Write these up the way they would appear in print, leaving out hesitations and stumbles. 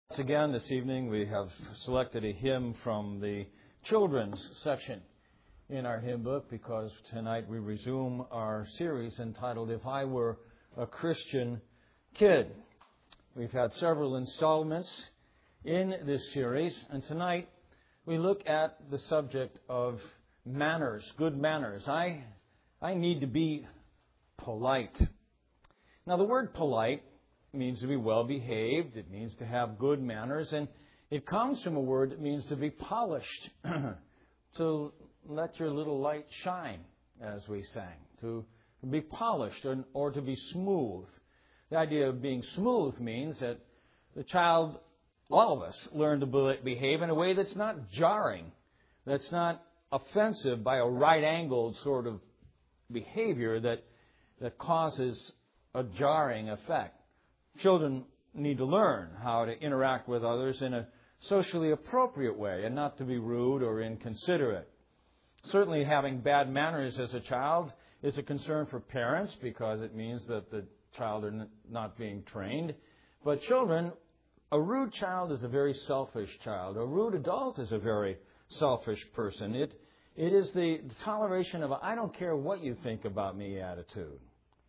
Once again, this evening we have selected a hymn from the children's section in our hymn book because tonight we resume our series entitled If I Were a Christian Kid. We've had several installments in this series, and tonight we look at the subject of manners, good manners. I need to be polite. Now, the word polite means to be well-behaved. It means to have good manners. And it comes from a word that means to be polished, to let your little light shine, as we sang, to be polished or to be smooth. The idea of being smooth means that the child, all of us, learn to behave in a way that's not jarring, that's not offensive by a right-angled sort of behavior that causes a jarring effect. Children need to learn how to interact with others in a socially appropriate way and not to be rude or inconsiderate. Certainly having bad manners as a child is a concern for parents because it means that the child are not being trained. But children, a rude child is a very selfish child. A rude adult is a very selfish person. It is the toleration of a I don't care what you think about me attitude.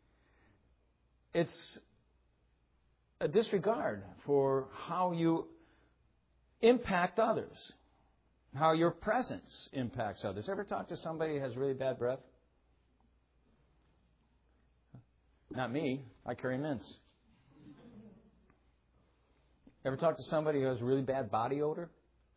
It's a disregard for how you impact others, how your presence impacts others. Ever talk to somebody who has really bad breath? Not me. I carry mints. Ever talk to somebody who has really bad body odor?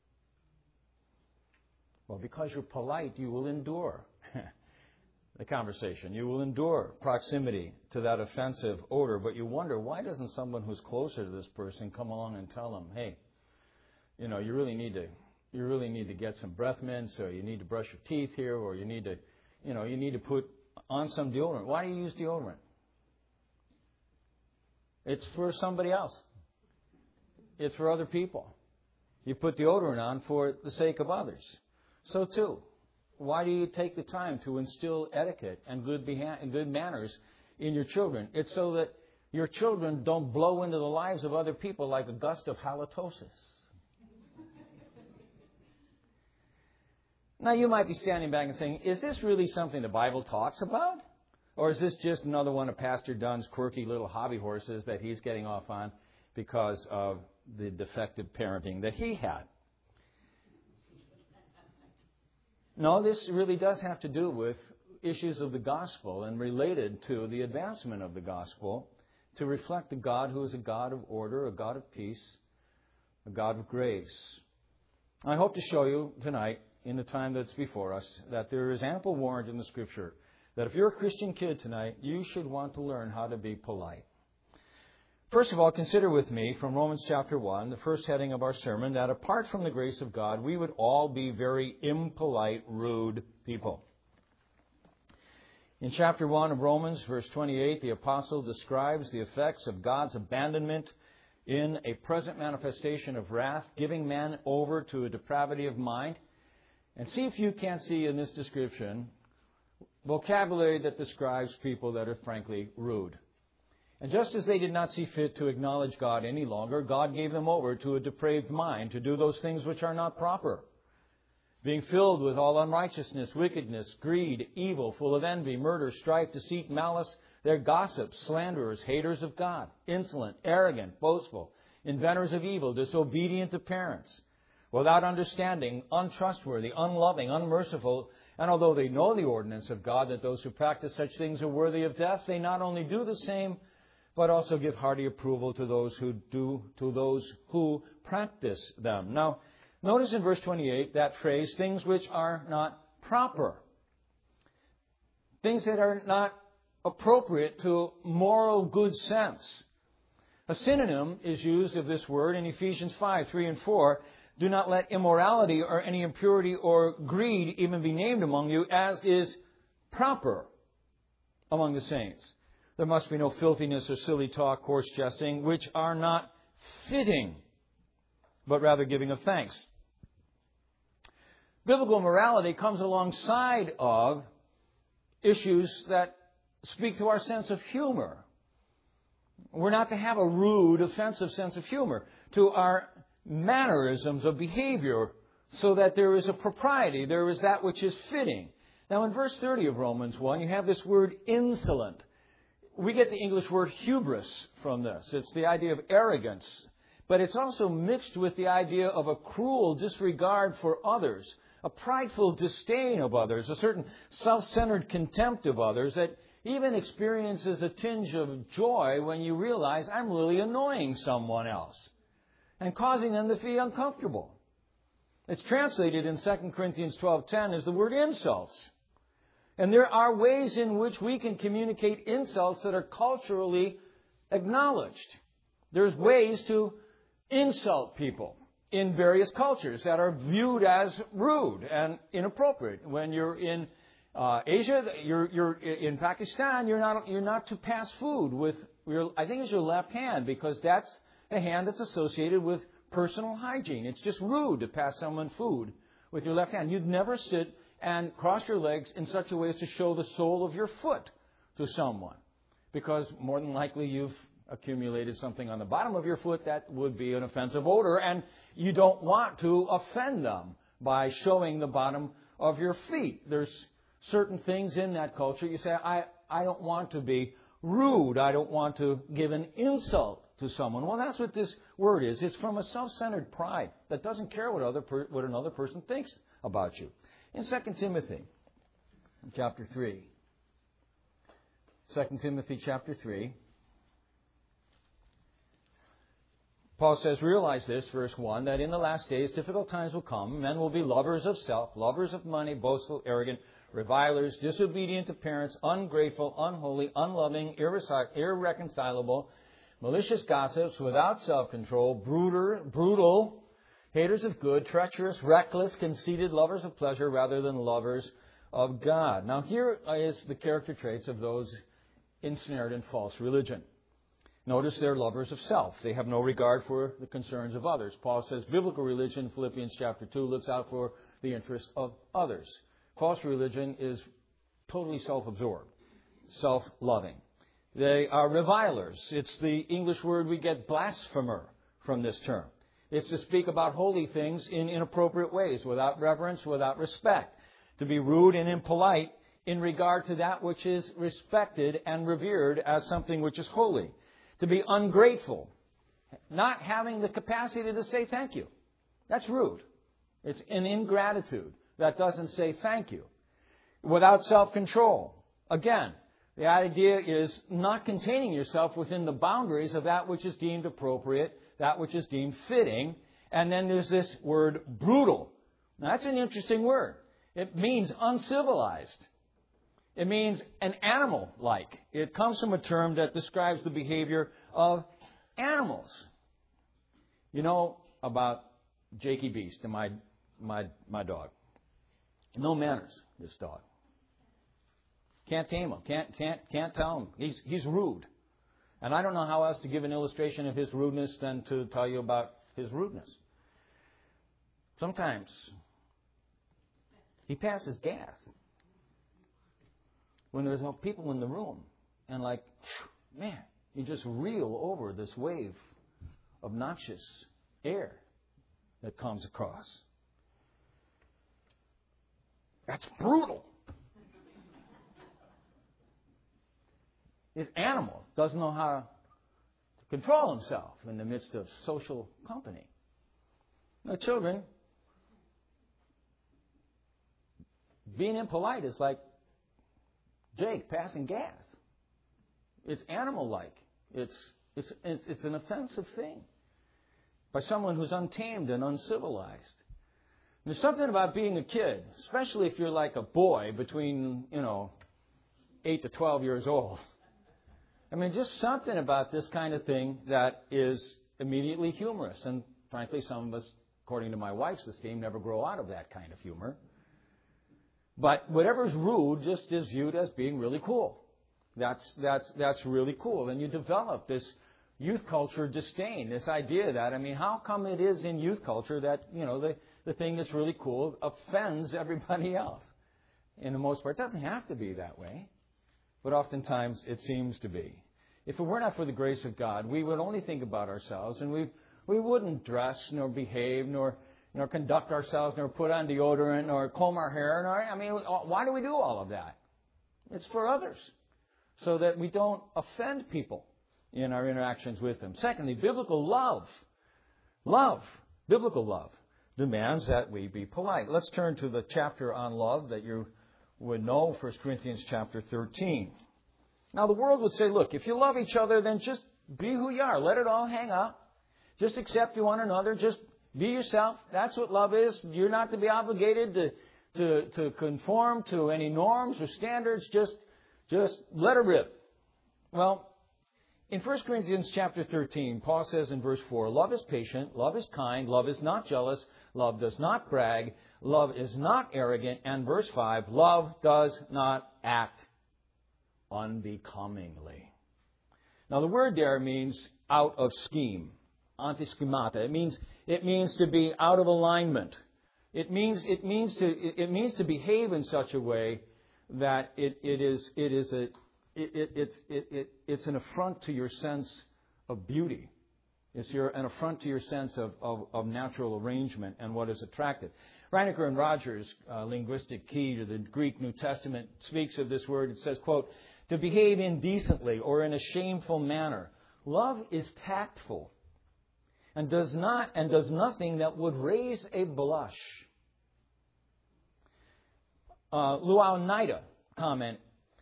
Well, because you're polite, you will endure the conversation. You will endure proximity to that offensive odor, but you wonder, why doesn't someone who's closer to this person come along and tell them, hey, you really need to get some breath mints, or you need to brush your teeth here, or you need to put on some deodorant. Why do you use deodorant? It's for somebody else. It's for other people. You put deodorant on for the sake of others. So too, why do you take the time to instill etiquette and good manners in your children? It's so that your children don't blow into the lives of other people like a gust of halitosis. Now, you might be standing back and saying, is this really something the Bible talks about? Or is this just another one of Pastor Dunn's quirky little hobby horses that he's getting off on because of the defective parenting that he had? No, this really does have to do with issues of the gospel and related to the advancement of the gospel to reflect the God who is a God of order, a God of peace, a God of grace. I hope to show you tonight, in the time that's before us, that there is ample warrant in the Scripture that if you're a Christian kid tonight, you should want to learn how to be polite. First of all, consider with me from Romans chapter 1, the first heading of our sermon, that apart from the grace of God, we would all be very impolite, rude people. In chapter 1 of Romans, verse 28, the apostle describes the effects of God's abandonment in a present manifestation of wrath, giving man over to a depravity of mind. And see if you can't see in this description vocabulary that describes people that are frankly rude. And just as they did not see fit to acknowledge God any longer, God gave them over to a depraved mind to do those things which are not proper, being filled with all unrighteousness, wickedness, greed, evil, full of envy, murder, strife, deceit, malice. They're gossips, slanderers, haters of God, insolent, arrogant, boastful, inventors of evil, disobedient to parents, without understanding, untrustworthy, unloving, unmerciful. And although they know the ordinance of God that those who practice such things are worthy of death, they not only do the same, but also give hearty approval to those who practice them. Now, notice in verse 28 that phrase, things which are not proper. Things that are not appropriate to moral good sense. A synonym is used of this word in Ephesians 5, 3 and 4. Do not let immorality or any impurity or greed even be named among you, as is proper among the saints. There must be no filthiness or silly talk, coarse jesting, which are not fitting, but rather giving of thanks. Biblical morality comes alongside of issues that speak to our sense of humor. We're not to have a rude, offensive sense of humor. To our mannerisms of behavior so that there is a propriety, there is that which is fitting. Now in verse 30 of Romans 1, you have this word insolent. We get the English word hubris from this. It's the idea of arrogance, but it's also mixed with the idea of a cruel disregard for others, a prideful disdain of others, a certain self-centered contempt of others that even experiences a tinge of joy when you realize I'm really annoying someone else and causing them to feel uncomfortable. It's translated in 2 Corinthians 12:10 as the word insults. And there are ways in which we can communicate insults that are culturally acknowledged. There's ways to insult people in various cultures that are viewed as rude and inappropriate. When you're in Asia, you're in Pakistan, you're not to pass food with I think it's your left hand, because that's the hand that's associated with personal hygiene. It's just rude to pass someone food with your left hand. You'd never sit and cross your legs in such a way as to show the sole of your foot to someone, because more than likely you've accumulated something on the bottom of your foot that would be an offensive odor, and you don't want to offend them by showing the bottom of your feet. There's certain things in that culture you say, I don't want to be rude. I don't want to give an insult to someone. Well, that's what this word is. It's from a self-centered pride that doesn't care what another person thinks about you. In 2 Timothy chapter 3, 2 Timothy chapter 3, Paul says, realize this, verse 1, that in the last days difficult times will come. Men will be lovers of self, lovers of money, boastful, arrogant, revilers, disobedient to parents, ungrateful, unholy, unloving, irreconcilable, malicious gossips, without self-control, brutal, haters of good, treacherous, reckless, conceited, lovers of pleasure rather than lovers of God. Now here is the character traits of those ensnared in false religion. Notice they're lovers of self. They have no regard for the concerns of others. Paul says biblical religion, Philippians chapter 2, looks out for the interest of others. False religion is totally self-absorbed, self-loving. They are revilers. It's the English word we get blasphemer from this term. It's to speak about holy things in inappropriate ways, without reverence, without respect. To be rude and impolite in regard to that which is respected and revered as something which is holy. To be ungrateful, not having the capacity to say thank you. That's rude. It's an ingratitude that doesn't say thank you. Without self-control. Again, the idea is not containing yourself within the boundaries of that which is deemed appropriate, that which is deemed fitting. And then there's this word brutal. Now, that's an interesting word. It means uncivilized. It means an animal-like. It comes from a term that describes the behavior of animals. You know about Jakey Beast, my dog. No manners, this dog. Can't tame him. Can't tell him. He's rude. And I don't know how else to give an illustration of his rudeness than to tell you about his rudeness. Sometimes he passes gas when there's no people in the room. And like, man, you just reel over this wave of noxious air that comes across. That's brutal. This animal doesn't know how to control himself in the midst of social company. Now, children, being impolite is like Jake passing gas. It's animal-like. It's an offensive thing by someone who's untamed and uncivilized. There's something about being a kid, especially if you're like a boy between, 8 to 12 years old. I mean, just something about this kind of thing that is immediately humorous. And frankly, some of us, according to my wife's esteem, never grow out of that kind of humor. But whatever's rude just is viewed as being really cool. That's really cool. And you develop this youth culture disdain, this idea that, how come it is in youth culture that, the thing that's really cool offends everybody else? In the most part, it doesn't have to be that way. But oftentimes it seems to be. If it were not for the grace of God, we would only think about ourselves, and we we wouldn't dress, nor behave, nor conduct ourselves, nor put on deodorant, nor comb our hair. Why do we do all of that? It's for others, so that we don't offend people in our interactions with them. Secondly, biblical love, biblical love demands that we be polite. Let's turn to the chapter on love that you would know, 1 Corinthians chapter 13. Now, the world would say, look, if you love each other, then just be who you are. Let it all hang out. Just accept one another. Just be yourself. That's what love is. You're not to be obligated to conform to any norms or standards. Just let it rip. Well, in 1 Corinthians chapter 13, Paul says in verse 4, love is patient, love is kind, love is not jealous, love does not brag, love is not arrogant. And verse 5, love does not act unbecomingly. Now the word there means out of scheme, antischemata. It means to be out of alignment. It means to behave in such a way that it's an affront to your sense of beauty. It's an affront to your sense of natural arrangement and what is attractive. Reinecker and Rogers' linguistic key to the Greek New Testament speaks of this word. It says, quote, to behave indecently or in a shameful manner. Love is tactful and does nothing that would raise a blush. Luau Nida comment,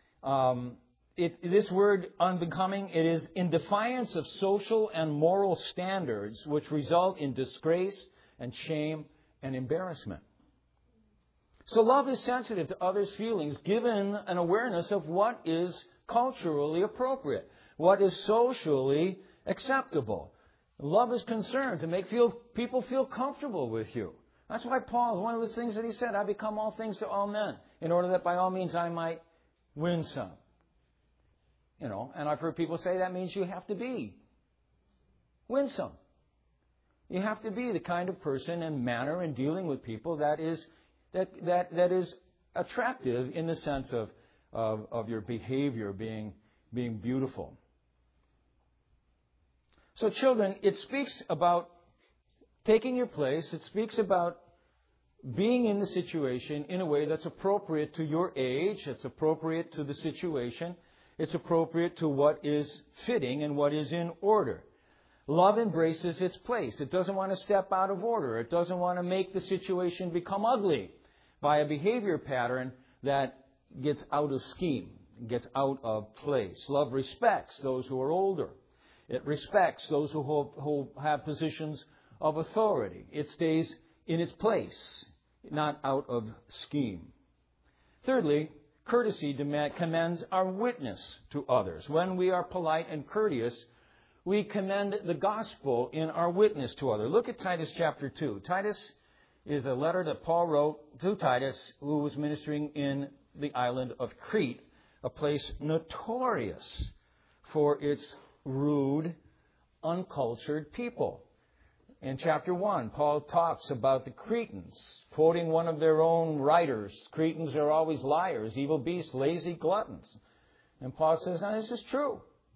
this word unbecoming, it is in defiance of social and moral standards which result in disgrace and shame and embarrassment. So love is sensitive to others' feelings, given an awareness of what is culturally appropriate, what is socially acceptable. Love is concerned to make people feel comfortable with you. That's why Paul, one of the things that he said, I become all things to all men, in order that by all means I might win some. And I've heard people say that means you have to be winsome. You have to be the kind of person and manner in dealing with people that is attractive in the sense of your behavior being beautiful. So children, it speaks about taking your place. It speaks about being in the situation in a way that's appropriate to your age. It's appropriate to the situation. It's appropriate to what is fitting and what is in order. Love embraces its place. It doesn't want to step out of order. It doesn't want to make the situation become ugly by a behavior pattern that gets out of scheme, gets out of place. Love respects those who are older. It respects those who have positions of authority. It stays in its place, not out of scheme. Thirdly, courtesy commends our witness to others. When we are polite and courteous, we commend the gospel in our witness to others. Look at Titus chapter 2. Titus is a letter that Paul wrote to Titus, who was ministering in the island of Crete, a place notorious for its rude, uncultured people. In chapter 1, Paul talks about the Cretans, quoting one of their own writers. Cretans are always liars, evil beasts, lazy gluttons. And Paul says, now this is true.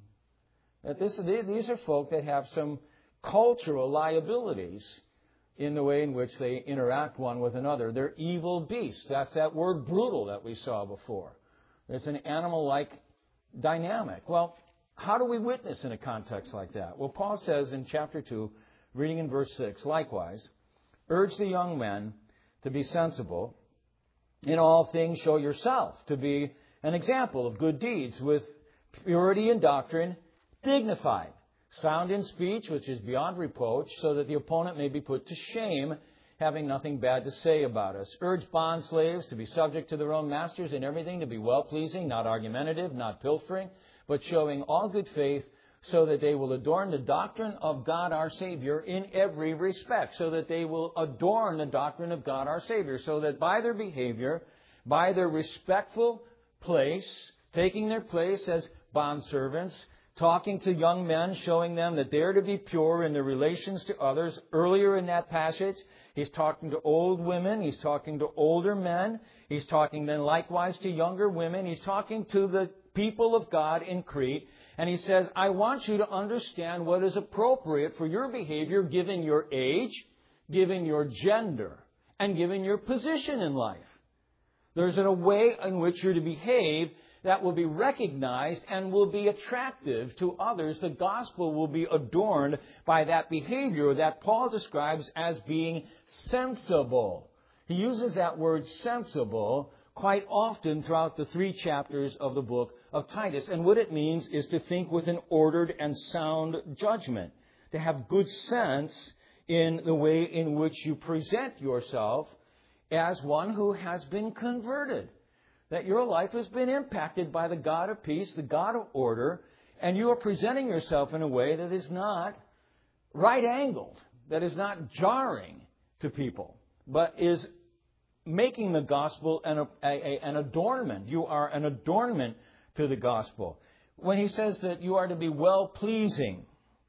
That these are folk that have some cultural liabilities in the way in which they interact one with another. They're evil beasts. That's that word brutal that we saw before. It's an animal-like dynamic. Well, how do we witness in a context like that? Well, Paul says in chapter 2, reading in verse 6, likewise, urge the young men to be sensible. In all things show yourself to be an example of good deeds with purity in doctrine, dignified, sound in speech, which is beyond reproach, so that the opponent may be put to shame, having nothing bad to say about us. Urge bond slaves to be subject to their own masters in everything, to be well-pleasing, not argumentative, not pilfering, but showing all good faith, so that they will adorn the doctrine of God our Savior in every respect. So that they will adorn the doctrine of God our Savior. So that by their behavior, by their respectful place, taking their place as bondservants, talking to young men, showing them that they're to be pure in their relations to others. Earlier in that passage, he's talking to old women. He's talking to older men. He's talking then likewise to younger women. He's talking to the people of God in Crete. And he says, I want you to understand what is appropriate for your behavior given your age, given your gender, and given your position in life. There's a way in which you're to behave that will be recognized and will be attractive to others. The gospel will be adorned by that behavior that Paul describes as being sensible. He uses that word sensible quite often throughout the 3 chapters of the book of Titus. And what it means is to think with an ordered and sound judgment, to have good sense in the way in which you present yourself as one who has been converted, that your life has been impacted by the God of peace, the God of order, and you are presenting yourself in a way that is not right-angled, that is not jarring to people, but is making the gospel an adornment. You are an adornment to the gospel. When he says that you are to be well-pleasing,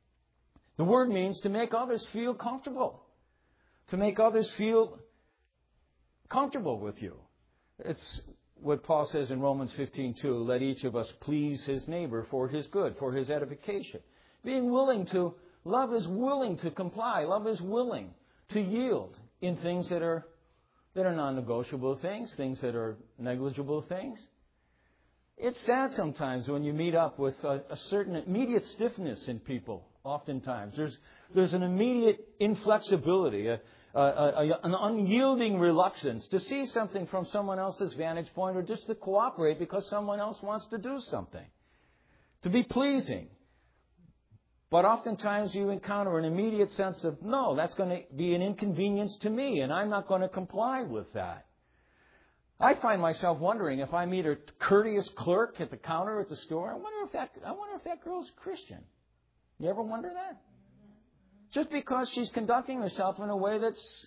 the word means to make others feel comfortable, to make others feel comfortable with you. It's what Paul says in Romans 15:2, let each of us please his neighbor for his good, for his edification. Being willing to, love is willing to comply. Love is willing to yield in things that are non-negotiable things that are negligible things. It's sad sometimes when you meet up with a certain immediate stiffness in people. Oftentimes, there's an immediate inflexibility, an unyielding reluctance to see something from someone else's vantage point, or just to cooperate because someone else wants to do something, to be pleasing. But oftentimes you encounter an immediate sense of, no, that's going to be an inconvenience to me, and I'm not going to comply with that. I find myself wondering if I meet a courteous clerk at the counter at the store, I wonder if that girl's Christian. You ever wonder that? Just because she's conducting herself in a way that's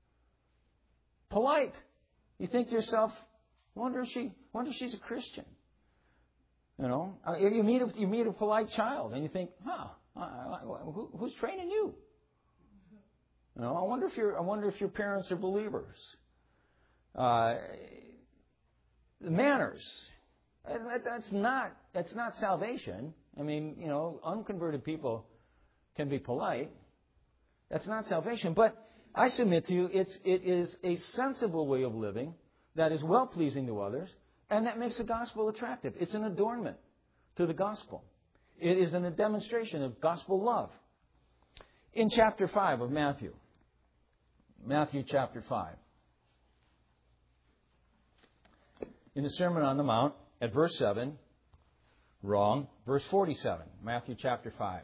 polite, you think to yourself, wonder if she's a Christian. You know, you meet a polite child, and you think, who's training you? You know, I wonder if your parents are believers. Manners. That's not salvation. I mean, you know, unconverted people can be polite. That's not salvation. But I submit to you, it is a sensible way of living that is well-pleasing to others, and that makes the gospel attractive. It's an adornment to the gospel. It is a demonstration of gospel love. In chapter 5 of Matthew chapter 5, in the Sermon on the Mount, at verse 7, verse 47, Matthew chapter 5.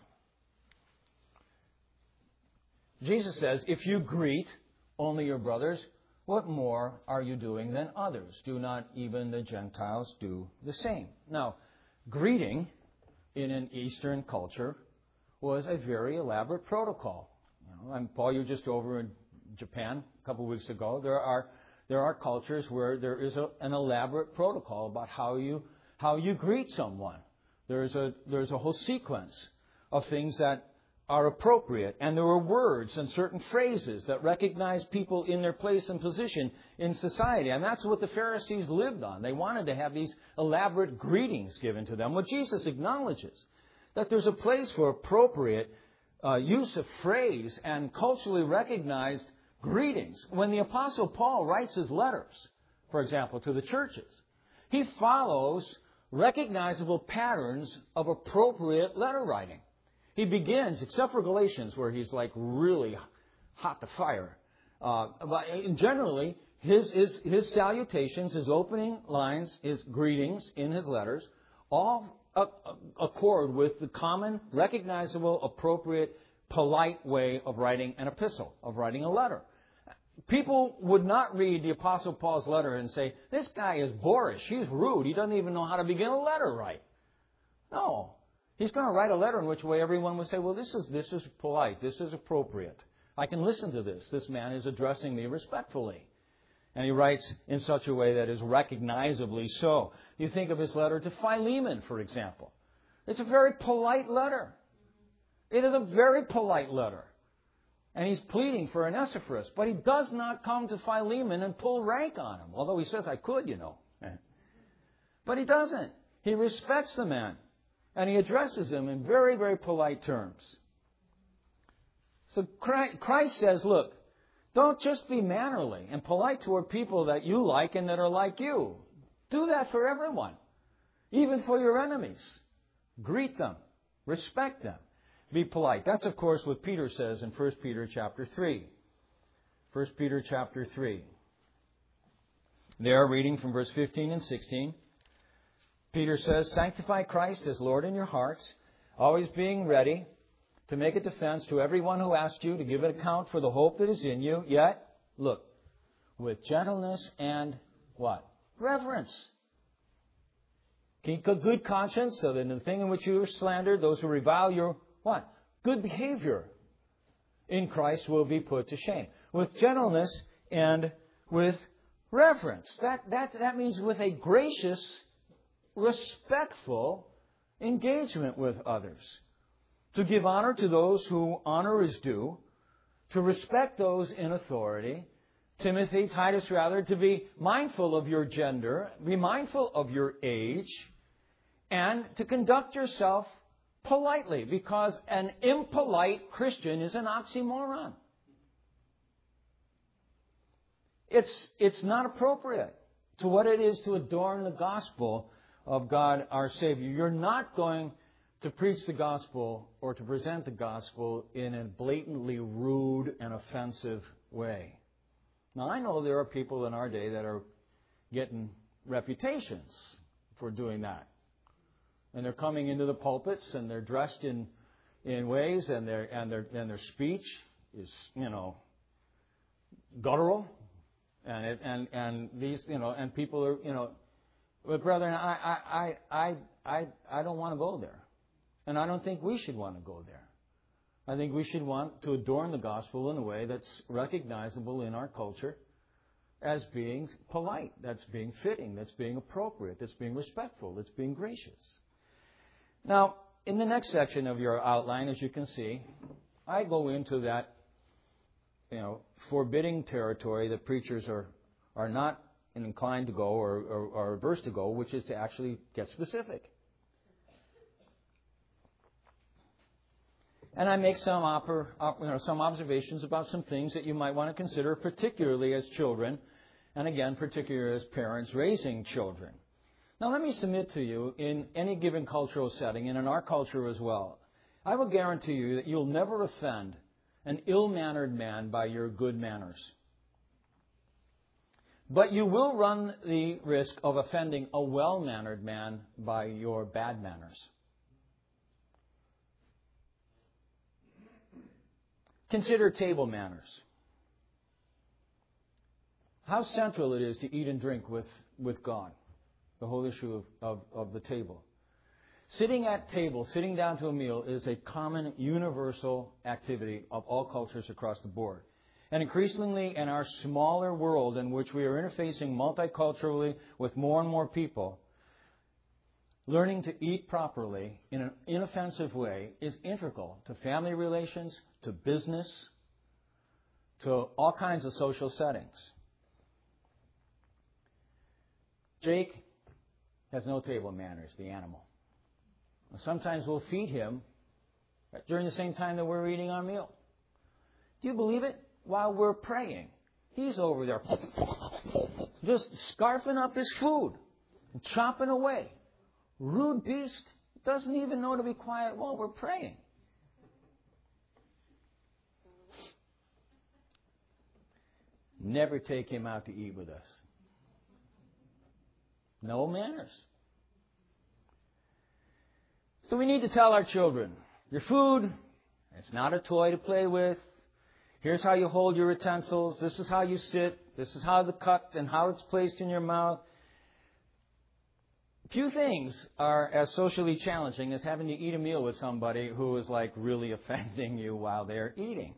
Jesus says, if you greet only your brothers, what more are you doing than others? Do not even the Gentiles do the same? Now, greeting in an Eastern culture was a very elaborate protocol. You know, Paul, you were just over in Japan a couple of weeks ago. There are cultures where there is an elaborate protocol about how you greet someone. There's a whole sequence of things that are appropriate, and there are words and certain phrases that recognize people in their place and position in society, and that's what the Pharisees lived on. They wanted to have these elaborate greetings given to them. Well, Jesus acknowledges that there's a place for appropriate use of phrase and culturally recognized greetings. When the Apostle Paul writes his letters, for example, to the churches, he follows recognizable patterns of appropriate letter writing. He begins, except for Galatians, where he's like really hot to fire. But generally, his salutations, his opening lines, his greetings in his letters, all accord with the common, recognizable, appropriate, polite way of writing an epistle, of writing a letter. People would not read the Apostle Paul's letter and say, this guy is boorish, he's rude, he doesn't even know how to begin a letter right. No. He's going to write a letter in which way everyone would say, well, this is polite, this is appropriate. I can listen to this. This man is addressing me respectfully. And he writes in such a way that is recognizably so. You think of his letter to Philemon, for example. It's a very polite letter. It is a very polite letter. And he's pleading for Onesiphorus. But he does not come to Philemon and pull rank on him. Although he says, I could, you know. But he doesn't. He respects the man. And he addresses him in very, very polite terms. So Christ says, look, don't just be mannerly and polite toward people that you like and that are like you. Do that for everyone, even for your enemies. Greet them. Respect them. Be polite. That's, of course, what Peter says in 1 Peter chapter 3. 1 Peter chapter 3. There, reading from verse 15 and 16, Peter says, sanctify Christ as Lord in your hearts, always being ready to make a defense to everyone who asks you to give an account for the hope that is in you, yet, look, with gentleness and what? Reverence. Keep a good conscience so that in the thing in which you are slandered, those who revile your what? Good behavior in Christ will be put to shame. With gentleness and with reverence. That means with a gracious, respectful engagement with others. To give honor to those who honor is due. To respect those in authority. Titus, rather, to be mindful of your gender. Be mindful of your age. And to conduct yourself politely, because an impolite Christian is an oxymoron. It's not appropriate to what it is to adorn the gospel of God our Savior. You're not going to preach the gospel or to present the gospel in a blatantly rude and offensive way. Now, I know there are people in our day that are getting reputations for doing that. And they're coming into the pulpits and they're dressed in ways and their speech is, guttural. And these, and people are, but brethren, I don't want to go there. And I don't think we should want to go there. I think we should want to adorn the gospel in a way that's recognizable in our culture as being polite, that's being fitting, that's being appropriate, that's being respectful, that's being gracious. Now, in the next section of your outline, as you can see, I go into that, forbidding territory that preachers are not inclined to go or averse to go, which is to actually get specific. And I make some observations about some things that you might want to consider, particularly as children, and again, particularly as parents raising children. Now, let me submit to you, in any given cultural setting, and in our culture as well, I will guarantee you that you'll never offend an ill-mannered man by your good manners. But you will run the risk of offending a well-mannered man by your bad manners. Consider table manners. How central it is to eat and drink with God. The whole issue of the table. Sitting at table, sitting down to a meal, is a common, universal activity of all cultures across the board. And increasingly in our smaller world in which we are interfacing multiculturally with more and more people, learning to eat properly in an inoffensive way is integral to family relations, to business, to all kinds of social settings. Jake has no table manners, the animal. Sometimes we'll feed him during the same time that we're eating our meal. Do you believe it? While we're praying, he's over there just scarfing up his food and chopping away. Rude beast. Doesn't even know to be quiet while we're praying. Never take him out to eat with us. No manners. So we need to tell our children, your food, it's not a toy to play with. Here's how you hold your utensils. This is how you sit. This is how the cup and how it's placed in your mouth. Few things are as socially challenging as having to eat a meal with somebody who is like really offending you while they're eating.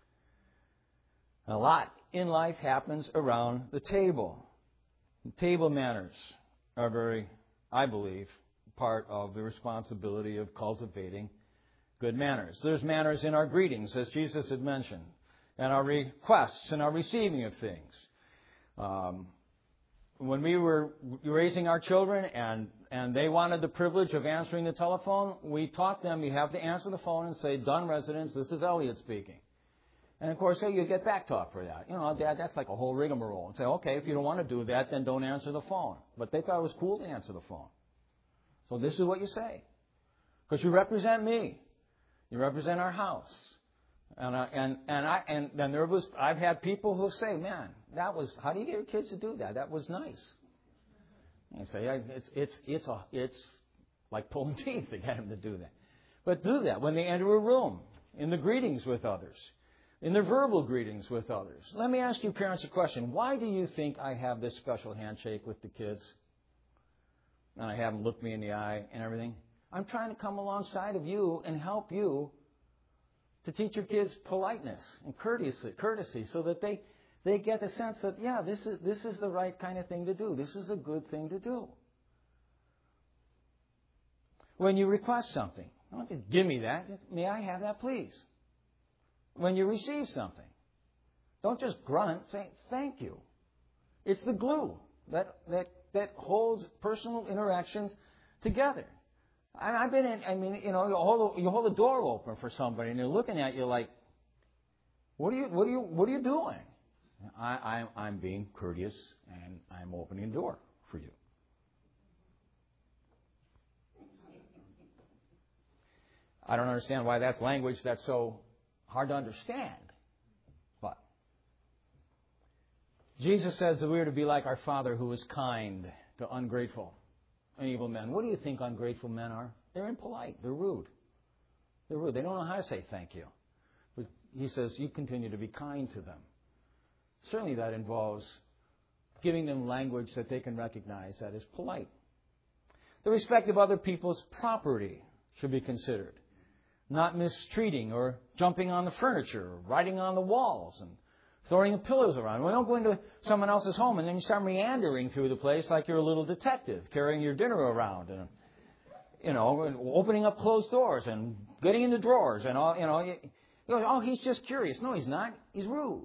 A lot in life happens around the table. Table manners are very, I believe, part of the responsibility of cultivating good manners. There's manners in our greetings, as Jesus had mentioned, and our requests and our receiving of things. When we were raising our children, and and they wanted the privilege of answering the telephone, we taught them you have to answer the phone and say, Dunn residence, this is Elliot speaking. And, of course, you get back talk for that. Dad, that's like a whole rigmarole. And say, okay, if you don't want to do that, then don't answer the phone. But they thought it was cool to answer the phone. So this is what you say. Because you represent me. You represent our house. And then I've had people who say, man, how do you get your kids to do that? That was nice. And I say, it's like pulling teeth to get them to do that. But do that when they enter a room, in the greetings with others, in their verbal greetings with others. Let me ask you parents a question. Why do you think I have this special handshake with the kids? And I have them look me in the eye and everything. I'm trying to come alongside of you and help you to teach your kids politeness and courtesy so that they get the sense that, yeah, this is the right kind of thing to do. This is a good thing to do. When you request something, don't just give me that. May I have that, please? When you receive something, don't just grunt. Say, thank you. It's the glue that holds personal interactions together. I've been in, you hold the door open for somebody and they're looking at you like, what are you doing? I'm being courteous and I'm opening the door for you. I don't understand why that's language that's so hard to understand. But Jesus says that we are to be like our Father who is kind to ungrateful and evil men. What do you think ungrateful men are? They're impolite. They're rude. They don't know how to say thank you. But he says you continue to be kind to them. Certainly that involves giving them language that they can recognize that is polite. The respect of other people's property should be considered. Not mistreating or jumping on the furniture or riding on the walls and throwing the pillows around. We don't go into someone else's home and then you start meandering through the place like you're a little detective, carrying your dinner around and, opening up closed doors and getting into drawers and all, oh, he's just curious. No, he's not. He's rude.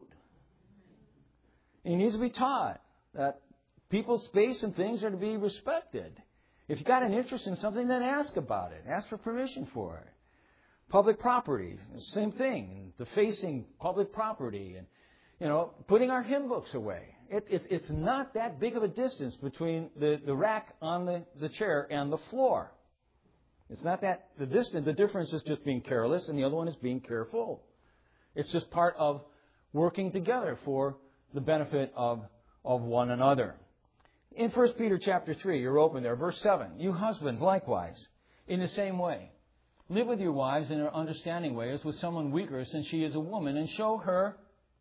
He needs to be taught that people's space and things are to be respected. If you've got an interest in something, then ask about it. Ask for permission for it. Public property, same thing. Defacing public property and, putting our hymn books away. It's not that big of a distance between the rack on the chair and the floor. It's not that the distance. The difference is just being careless and the other one is being careful. It's just part of working together for the benefit of one another. In 1 Peter chapter 3, you're open there, verse 7. You husbands, likewise, in the same way, live with your wives in an understanding way as with someone weaker, since she is a woman, and show her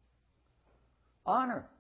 honor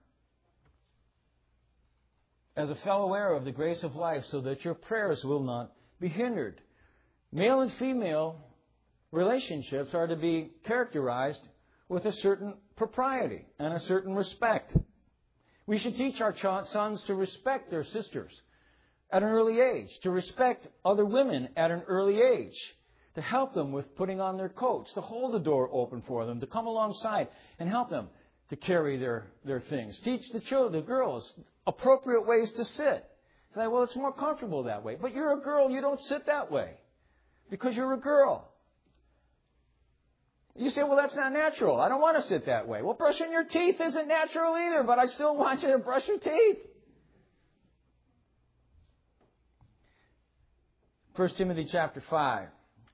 as a fellow heir of the grace of life, so that your prayers will not be hindered. Male and female relationships are to be characterized with a certain propriety and a certain respect. We should teach our sons to respect their sisters at an early age, to respect other women at an early age, to help them with putting on their coats, to hold the door open for them, to come alongside and help them to carry their things. Teach the girls appropriate ways to sit. Say, well, it's more comfortable that way. But you're a girl, you don't sit that way because you're a girl. You say, well, that's not natural. I don't want to sit that way. Well, brushing your teeth isn't natural either, but I still want you to brush your teeth. 1 Timothy chapter 5.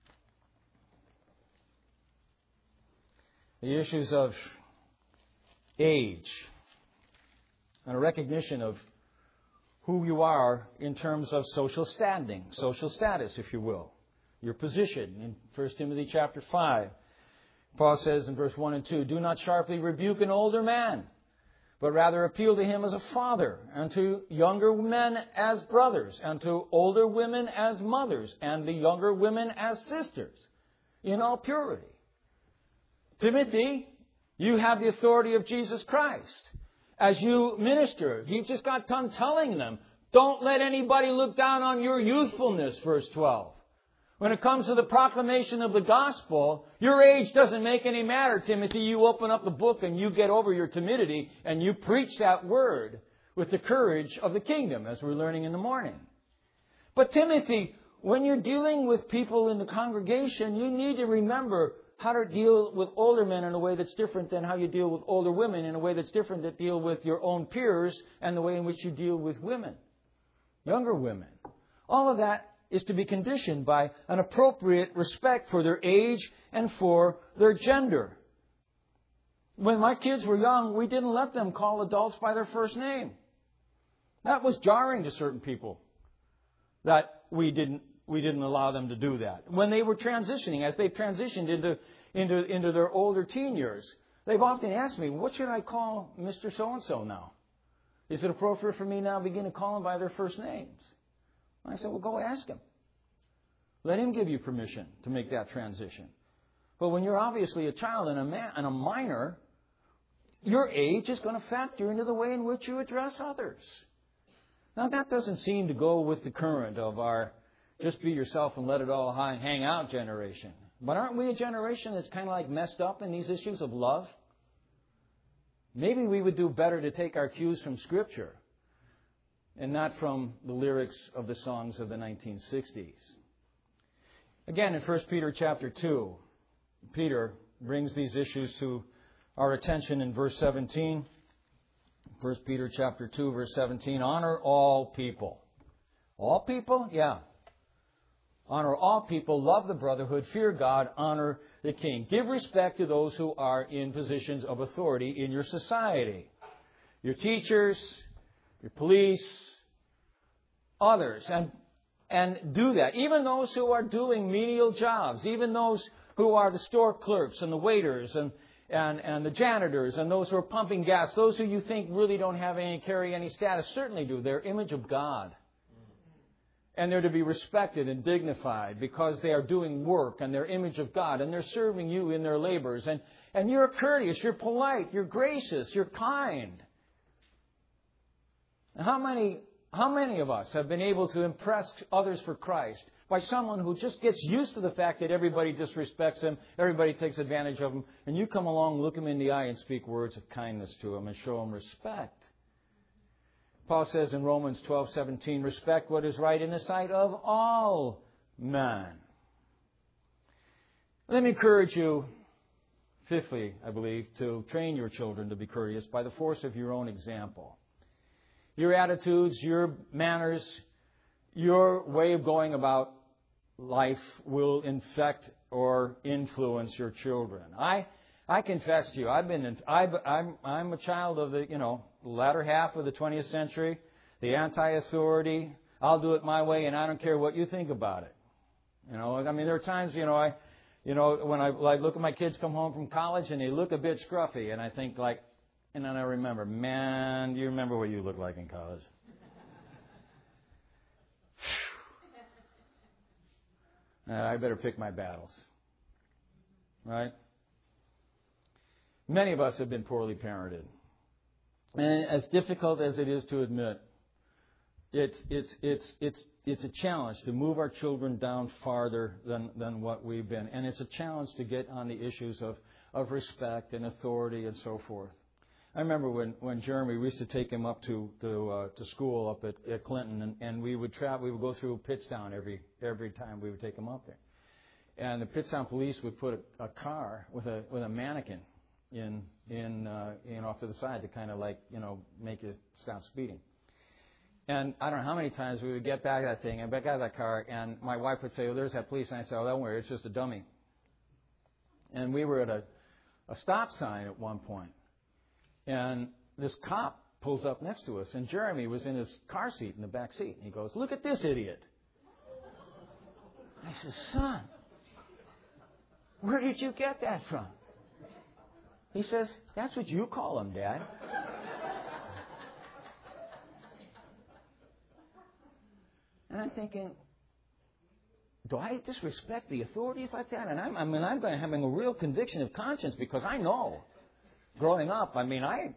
The issues of age and a recognition of who you are in terms of social standing, social status, if you will, your position. In 1 Timothy chapter 5, Paul says in verse 1 and 2, do not sharply rebuke an older man, but rather appeal to him as a father, and to younger men as brothers, and to older women as mothers, and the younger women as sisters, in all purity. Timothy, you have the authority of Jesus Christ. As you minister, he just got done telling them, don't let anybody look down on your youthfulness, verse 12. When it comes to the proclamation of the gospel, your age doesn't make any matter, Timothy. You open up the book and you get over your timidity and you preach that word with the courage of the kingdom, as we're learning in the morning. But Timothy, when you're dealing with people in the congregation, you need to remember how to deal with older men in a way that's different than how you deal with older women, in a way that's different that deal with your own peers, and the way in which you deal with women, younger women. All of that is to be conditioned by an appropriate respect for their age and for their gender. When my kids were young, we didn't let them call adults by their first name. That was jarring to certain people, that we didn't allow them to do that. When they were transitioning, as they transitioned into their older teen years, they've often asked me, what should I call Mr. So-and-so now? Is it appropriate for me now to begin to call them by their first names? I said, well, go ask him. Let him give you permission to make that transition. But when you're obviously a child and a minor, your age is going to factor into the way in which you address others. Now, that doesn't seem to go with the current of our just be yourself and let it all hang out generation. But aren't we a generation that's kind of like messed up in these issues of love? Maybe we would do better to take our cues from Scripture and not from the lyrics of the songs of the 1960s. Again, in 1 Peter chapter 2, Peter brings these issues to our attention in verse 17. 1 Peter chapter 2, verse 17, honor all people. All people? Yeah. Honor all people, love the brotherhood, fear God, honor the king. Give respect to those who are in positions of authority in your society. Your teachers, your police, others. And do that. Even those who are doing menial jobs, even those who are the store clerks and the waiters and the janitors and those who are pumping gas, those who you think really don't carry any status, certainly do. They're image of God. And they're to be respected and dignified because they are doing work and they're image of God and they're serving you in their labors. And you're courteous, you're polite, you're gracious, you're kind. How many of us have been able to impress others for Christ by someone who just gets used to the fact that everybody disrespects them, everybody takes advantage of them, and you come along, look them in the eye, and speak words of kindness to them and show them respect? Paul says in Romans 12:17, respect what is right in the sight of all men. Let me encourage you, fifthly, I believe, to train your children to be courteous by the force of your own example. Your attitudes, your manners, your way of going about life will infect or influence your children. I confess to you, I'm a child of the latter half of the 20th century, the anti-authority. I'll do it my way, and I don't care what you think about it. There are times, when I look at my kids come home from college and they look a bit scruffy, and I think and then I remember, man, do you remember what you looked like in college? I better pick my battles. Right? Many of us have been poorly parented. And as difficult as it is to admit, it's a challenge to move our children down farther than what we've been. And it's a challenge to get on the issues of respect and authority and so forth. I remember when Jeremy, we used to take him up to school up at Clinton, and we would go through Pittstown every time we would take him up there. And the Pittstown police would put a car with a mannequin in off to the side to kind of make you stop speeding. And I don't know how many times we would get back that thing and back out of that car, and my wife would say, "Oh, there's that police," and I'd say, "Oh, don't worry, it's just a dummy." And we were at a stop sign at one point. And this cop pulls up next to us, and Jeremy was in his car seat in the back seat. And he goes, "Look at this idiot." I said, "Son, where did you get that from?" He says, "That's what you call him, Dad." And I'm thinking, do I disrespect the authorities like that? And I'm going to have a real conviction of conscience because I know. Growing up, I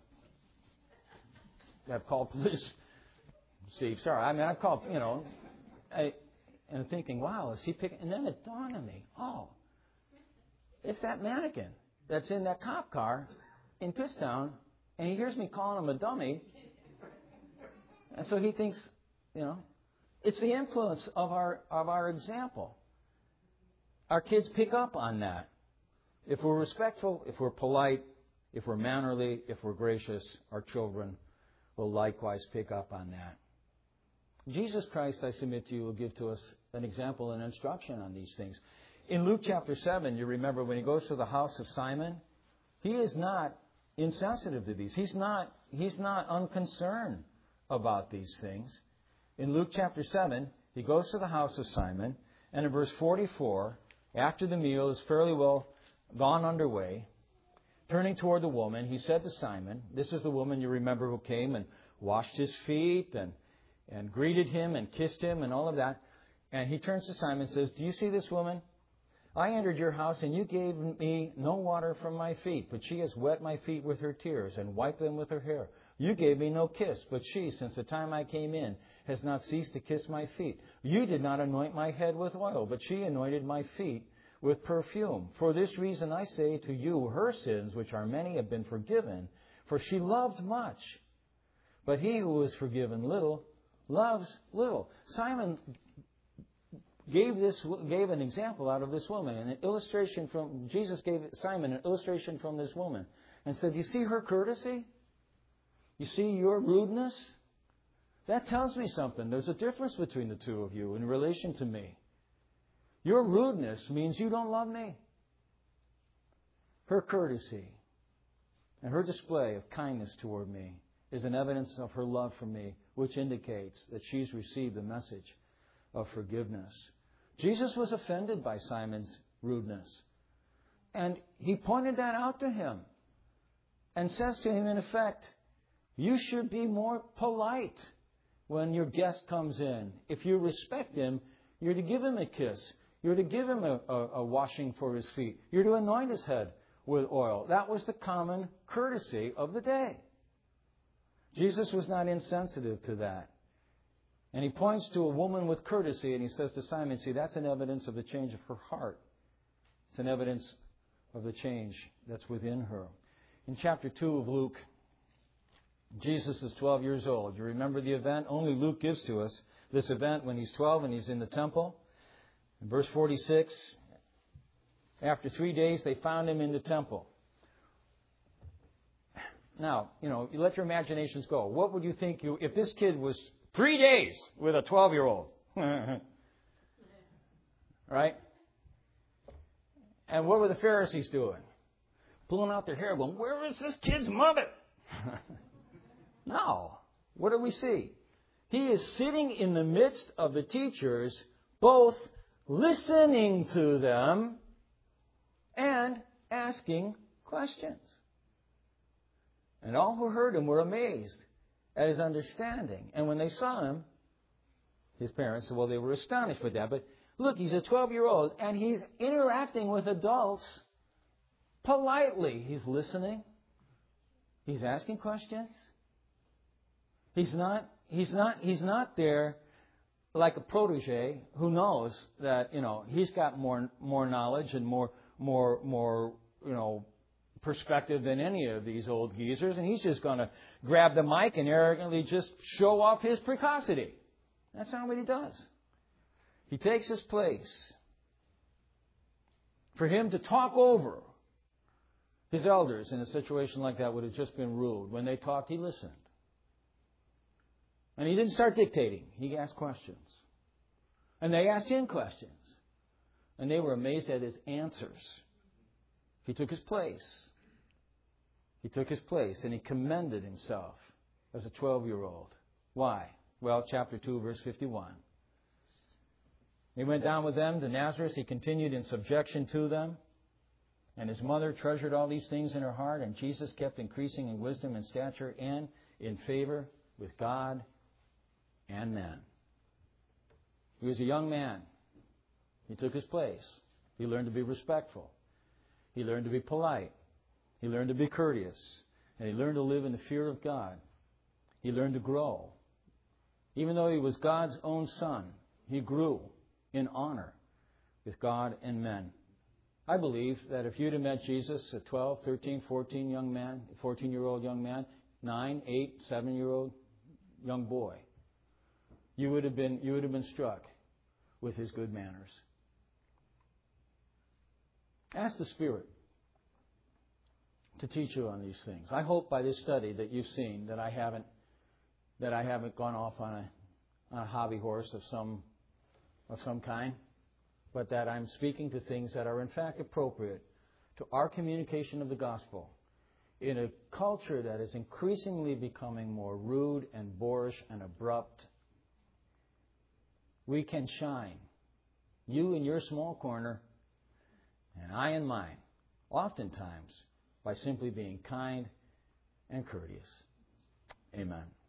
have called police. Steve, sorry. I've called, and thinking, wow, is he picking? And then it dawned on me, oh, it's that mannequin that's in that cop car in Pittstown, and he hears me calling him a dummy. And so he thinks, It's the influence of our example. Our kids pick up on that. If we're respectful, if we're polite, if we're mannerly, if we're gracious, our children will likewise pick up on that. Jesus Christ, I submit to you, will give to us an example and instruction on these things. In Luke chapter 7, you remember when he goes to the house of Simon, he is not insensitive to these. He's not unconcerned about these things. In Luke chapter 7, he goes to the house of Simon, and in verse 44, after the meal is fairly well gone underway, turning toward the woman, he said to Simon, this is the woman you remember who came and washed his feet and greeted him and kissed him and all of that. And he turns to Simon and says, do you see this woman? I entered your house and you gave me no water from my feet, but she has wet my feet with her tears and wiped them with her hair. You gave me no kiss, but she, since the time I came in, has not ceased to kiss my feet. You did not anoint my head with oil, but she anointed my feet with perfume. For this reason I say to you, her sins, which are many, have been forgiven, for she loved much. But he who is forgiven little, loves little. Simon gave an example out of this woman, an illustration from Jesus gave Simon an illustration from this woman, and said, "You see her courtesy? You see your rudeness? That tells me something. There's a difference between the two of you in relation to me. Your rudeness means you don't love me. Her courtesy and her display of kindness toward me is an evidence of her love for me, which indicates that she's received the message of forgiveness." Jesus was offended by Simon's rudeness. And he pointed that out to him and says to him, in effect, you should be more polite when your guest comes in. If you respect him, you're to give him a kiss. You're to give him a washing for his feet. You're to anoint his head with oil. That was the common courtesy of the day. Jesus was not insensitive to that. And he points to a woman with courtesy and he says to Simon, see, that's an evidence of the change of her heart. It's an evidence of the change that's within her. In chapter 2 of Luke, Jesus is 12 years old. You remember the event? Only Luke gives to us this event when he's 12 and he's in the temple. In verse 46, after 3 days they found him in the temple. Now, you let your imaginations go. What would you think if this kid was 3 days with a 12-year-old? Right? And what were the Pharisees doing? Pulling out their hair, going, where is this kid's mother? No. What do we see? He is sitting in the midst of the teachers, both listening to them and asking questions. And all who heard him were amazed at his understanding. And when they saw him, his parents, well, they were astonished with that. But look, he's a 12-year-old, and he's interacting with adults politely. He's listening. He's asking questions. He's not there like a protege who knows that, he's got more knowledge and more perspective than any of these old geezers, and he's just going to grab the mic and arrogantly just show off his precocity. That's not what he does. He takes his place. For him to talk over his elders in a situation like that would have just been rude. When they talked, he listened. And he didn't start dictating. He asked questions. And they asked him questions. And they were amazed at his answers. He took his place. He took his place and he commended himself as a 12-year-old. Why? Well, chapter 2, verse 51. He went down with them to Nazareth. He continued in subjection to them. And his mother treasured all these things in her heart. And Jesus kept increasing in wisdom and stature and in favor with God and men. He was a young man. He took his place. He learned to be respectful. He learned to be polite. He learned to be courteous. And he learned to live in the fear of God. He learned to grow. Even though he was God's own son, he grew in honor with God and men. I believe that if you'd have met Jesus, a 12, 13, 14-year-old young man, 9, 8, 7-year-old young boy, you would have been struck with his good manners. Ask the Spirit to teach you on these things. I hope by this study that you've seen that I haven't gone off on a hobby horse of some kind, but that I'm speaking to things that are in fact appropriate to our communication of the gospel in a culture that is increasingly becoming more rude and boorish and abrupt. We can shine, you in your small corner and I in mine, oftentimes by simply being kind and courteous. Amen.